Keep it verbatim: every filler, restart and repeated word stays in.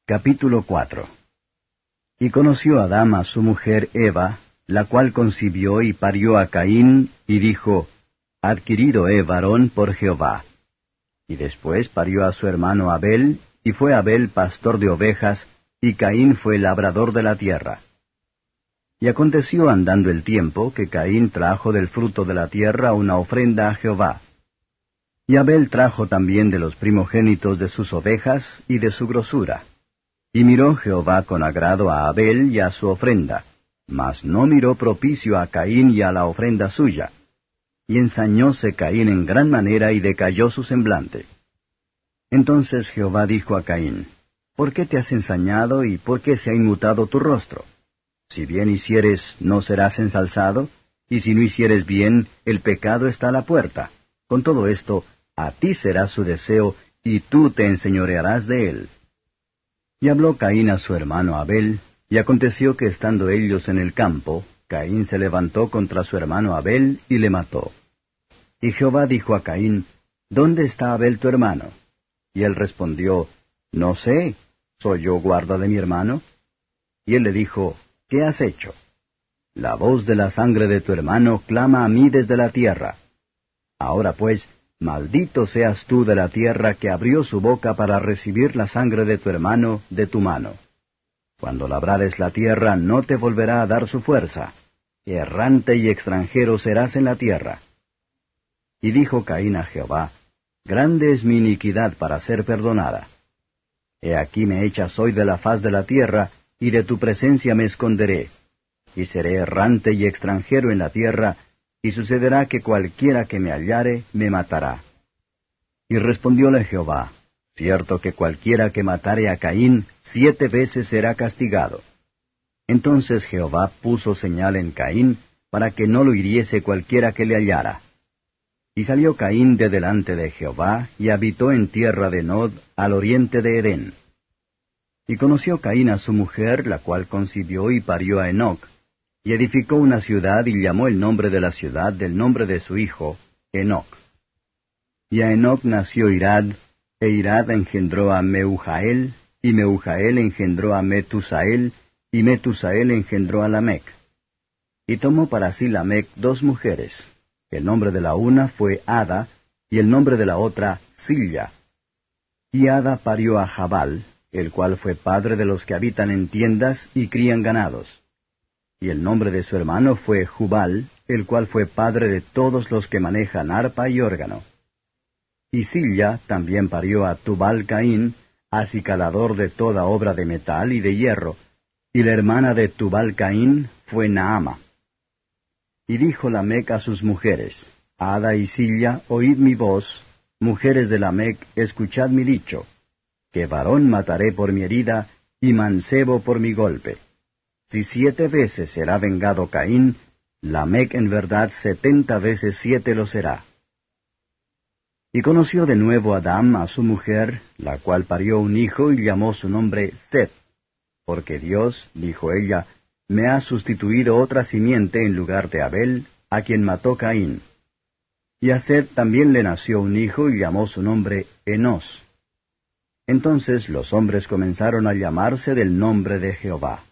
Capítulo cuatro. Y conoció Adán a su mujer Eva, la cual concibió y parió a Caín, y dijo, Adquirido he varón por Jehová. Y después parió a su hermano Abel, y fue Abel pastor de ovejas, y Caín fue labrador de la tierra. Y aconteció andando el tiempo, que Caín trajo del fruto de la tierra una ofrenda a Jehová. Y Abel trajo también de los primogénitos de sus ovejas y de su grosura. Y miró Jehová con agrado a Abel y a su ofrenda, mas no miró propicio a Caín y a la ofrenda suya. Y ensañóse Caín en gran manera y decayó su semblante. Entonces Jehová dijo a Caín, ¿por qué te has ensañado y por qué se ha inmutado tu rostro? Si bien hicieres, ¿no serás ensalzado? Y si no hicieres bien, el pecado está a la puerta. Con todo esto, a ti será su deseo, y tú te enseñorearás de él. Y habló Caín a su hermano Abel, y aconteció que estando ellos en el campo, Caín se levantó contra su hermano Abel, y le mató. Y Jehová dijo a Caín, ¿dónde está Abel tu hermano? Y él respondió, No sé, ¿soy yo guarda de mi hermano? Y él le dijo, ¿qué has hecho? La voz de la sangre de tu hermano clama a mí desde la tierra. Ahora pues, maldito seas tú de la tierra que abrió su boca para recibir la sangre de tu hermano de tu mano. Cuando labrares la tierra no te volverá a dar su fuerza. Errante y extranjero serás en la tierra. Y dijo Caín a Jehová, Grande es mi iniquidad para ser perdonada. He aquí me echas hoy de la faz de la tierra, y de tu presencia me esconderé. Y seré errante y extranjero en la tierra, y sucederá que cualquiera que me hallare me matará. Y respondióle Jehová, Cierto que cualquiera que matare a Caín, siete veces será castigado. Entonces Jehová puso señal en Caín, para que no lo hiriese cualquiera que le hallara. Y salió Caín de delante de Jehová, y habitó en tierra de Nod, al oriente de Edén. Y conoció Caín a su mujer, la cual concibió y parió a Enoc, y edificó una ciudad y llamó el nombre de la ciudad del nombre de su hijo, Enoc. Y a Enoc nació Irad, e Irad engendró a Meujael, y Meujael engendró a Metusael, y Metusael engendró a Lamec. Y tomó para sí Lamec dos mujeres. El nombre de la una fue Ada, y el nombre de la otra Silla. Y Ada parió a Jabal, el cual fue padre de los que habitan en tiendas y crían ganados. Y el nombre de su hermano fue Jubal, el cual fue padre de todos los que manejan arpa y órgano. Y Silla también parió a Tubal Caín, acicalador de toda obra de metal y de hierro, y la hermana de Tubal Caín fue Naama. Y dijo Lamec a sus mujeres, Ada y Silla, oíd mi voz, mujeres de Lamec, escuchad mi dicho, que varón mataré por mi herida, y mancebo por mi golpe. Si siete veces será vengado Caín, Lamec en verdad setenta veces siete lo será. Y conoció de nuevo Adán a su mujer, la cual parió un hijo y llamó su nombre Set, porque Dios, dijo ella, me ha sustituido otra simiente en lugar de Abel, a quien mató Caín. Y a Set también le nació un hijo y llamó su nombre Enos. Entonces los hombres comenzaron a llamarse del nombre de Jehová.